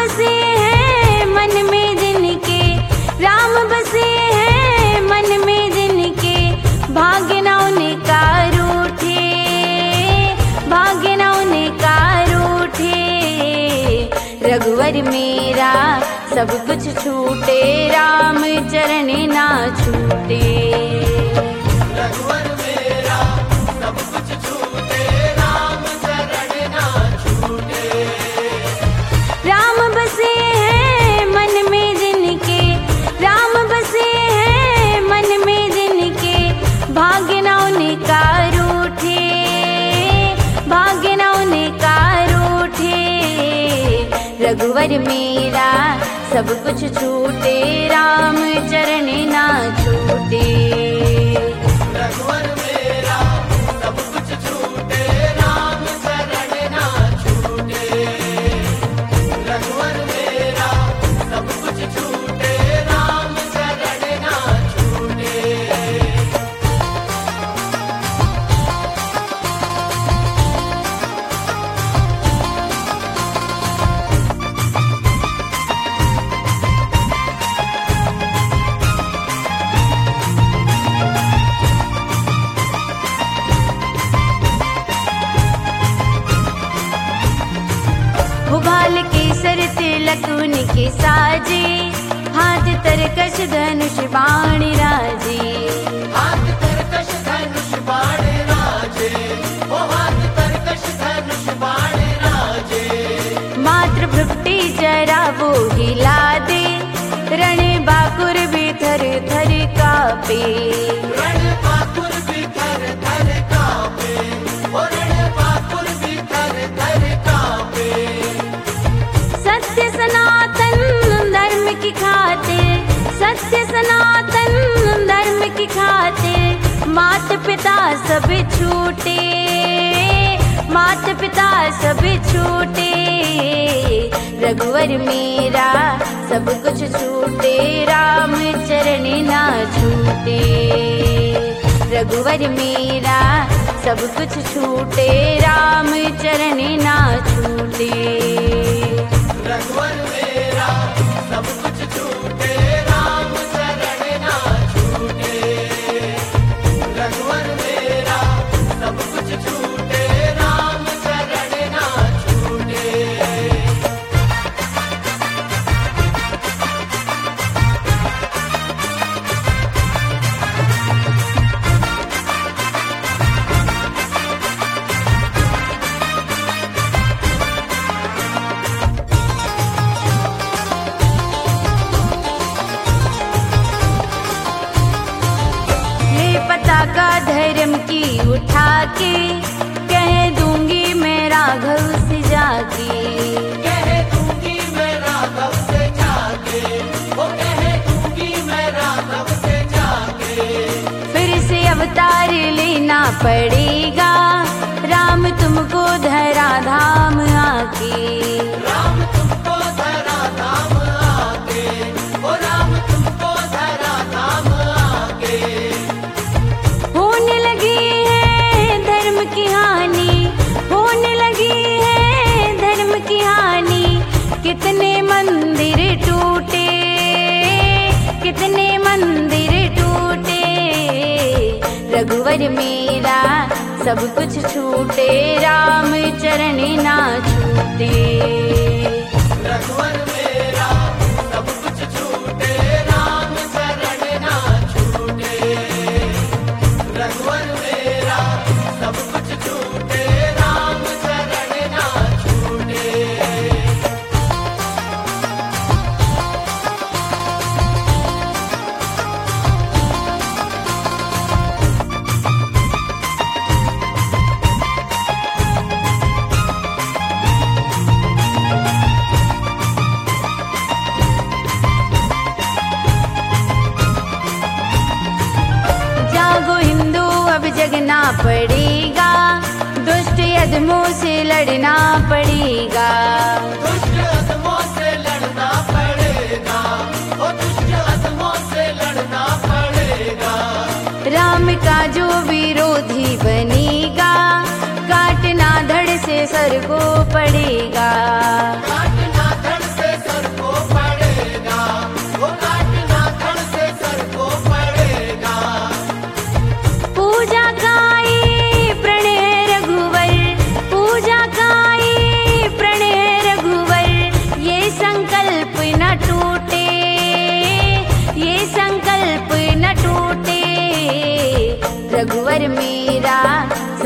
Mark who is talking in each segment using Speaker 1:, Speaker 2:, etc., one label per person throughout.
Speaker 1: बसे हैं मन में जिनके, राम बसे हैं मन में जिनके, भाग्य न उनका रूठे, भाग्य न उनका रूठे। रघुवर मेरा सब कुछ छूटे, राम चरण ना छूटे।
Speaker 2: रघुवर मेरा सब कुछ छूटे, राम चरण ना छूटे।
Speaker 1: राम बसे हैं मन में जिनके, राम बसे हैं मन में जिनके, भाग्य न उनका रूठे, भाग्य न उनका रूठे। रघुवर मेरा सब कुछ छूटे, राम चरण ना छूटे।
Speaker 2: रघुवर मेरा सब कुछ छूटे, राम चरण ना छूटे। रघुवर मेरा सब कुछ छूटे, राम चरण ना छूटे।
Speaker 1: उबाल के सर तिलक उनके साजे, हाथ तरकश धनुष बाण राजे।
Speaker 2: हाथ तरकश धनुष बाण राजे, ओ हाथ तरकश धनुष बाण राजे।
Speaker 1: मात्र भ्रुकुटी जरा वो हिला दे, रण बाकुर भी थर थर कापे।
Speaker 2: रण बाकुर भी थर थर कांपे, ओ रण बाकुर भी थर थर कांपे।
Speaker 1: सत्य सनातन धर्म की खातिर, सत्य सनातन धर्म की खातिर, मात पिता सब छूटे, मात पिता सब छूटे। रघुवर मेरा सब कुछ छूटे, राम चरण ना छूटे। रघुवर मेरा सब कुछ छूटे, राम चरण ना छूटे।
Speaker 2: रघुवर मेरा सब कुछ छूटे, राम चरण ना छूटे। रघुवर मेरा सब कुछ छूटे, राम चरण ना छूटे।
Speaker 1: पताका धर्म की उठा के, कह दूंगी मैं राघव से जाके।
Speaker 2: कह दूंगी मैं राघव से जाके, ओ कह दूंगी मैं राघव से जाके।
Speaker 1: फिर से अवतार लेना पड़ेगा, राम तुमको धरा धाम आके।
Speaker 2: राम तुमको धरा धाम आके, ओ राम तुमको धरा धाम आके।
Speaker 1: होने लगी है धर्म की हानि, होने लगी है धर्म की हानि। कितने मंदिर टूटे, कितने मंदिर टूटे। रघुवर मेरा सब कुछ छूटे, राम चरण ना छूटे।
Speaker 2: रघुवर मेरा सब कुछ छूटे, राम चरण ना छूटे। रघुवर मेरा सब कुछ छूटे, राम चरण ना छूटे।
Speaker 1: जगना पड़ेगा, दुष्ट अधमों से लड़ना पड़ेगा।
Speaker 2: दुष्ट अधमों से लड़ना पड़ेगा, ओ दुष्ट अधमों से लड़ना पड़ेगा।
Speaker 1: राम का जो विरोधी बनेगा, काटना धड़ से सर को पड़ेगा।
Speaker 2: काटना धड़ से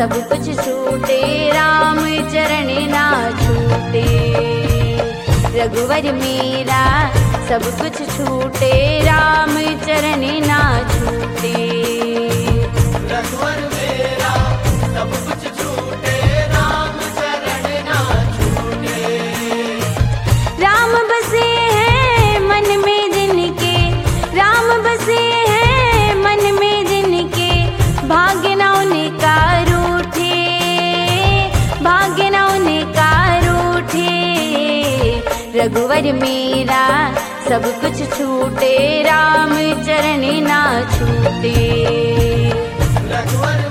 Speaker 1: सब कुछ छूटे, राम चरण ना छूटे। रघुवर मेरा सब कुछ छूटे, राम चरण ना छूटे।
Speaker 2: रघुवर मेरा सब कुछ छूटे, राम चरण ना छूटे।
Speaker 1: राम बसे हैं मन में जिनके, राम बसे हैं मन में जिनके, भाग्य न उनका रूठे, भाग्य न उनका रूठे। रघुवर मेरा सब कुछ छूटे, राम चरण ना छूटे।
Speaker 2: रघुवर